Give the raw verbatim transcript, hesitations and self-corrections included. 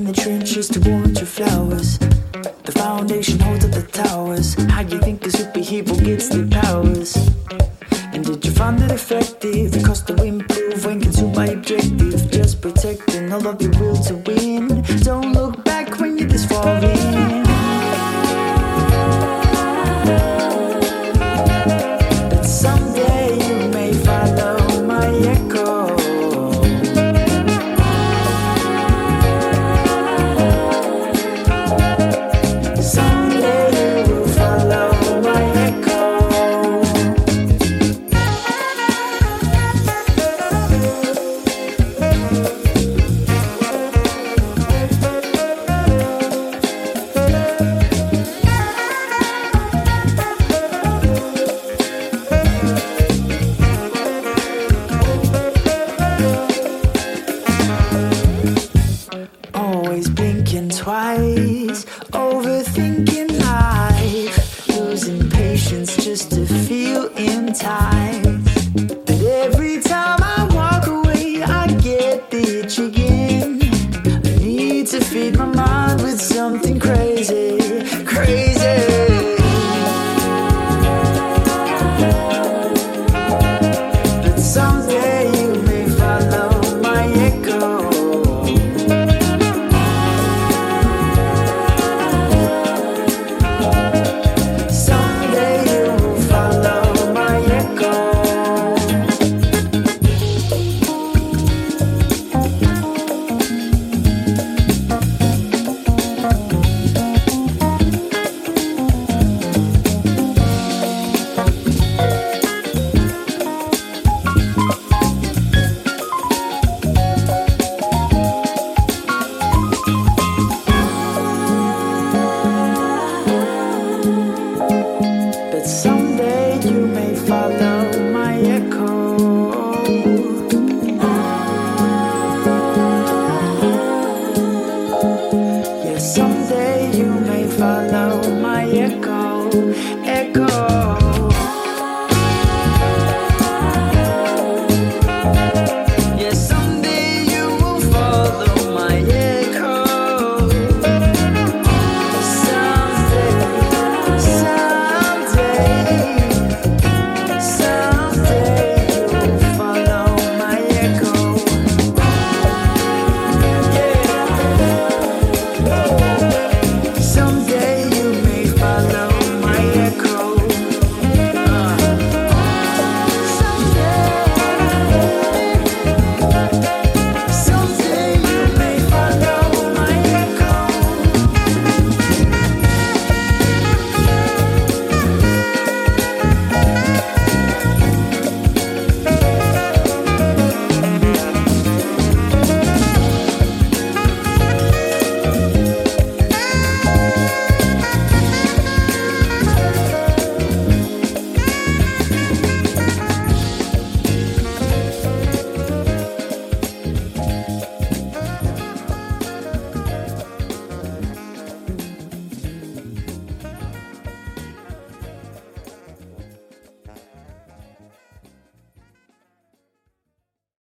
in the trenches to water flowers. The foundation holds up the towers. How you think a superhero gets their powers? And did you find it effective? The cost to improve when consumed by objective. Just protecting all of your will to win. Don't look back when you're this far in. But someday you may follow my echo. Always blinking twice, overthinking life, losing patience just to feel in time. But every time I walk away, I get the itch again. I need to feed my mind with something crazy, crazy. But someday you may follow my echo. But someday you may follow my echo. Yeah, someday you may follow my echo.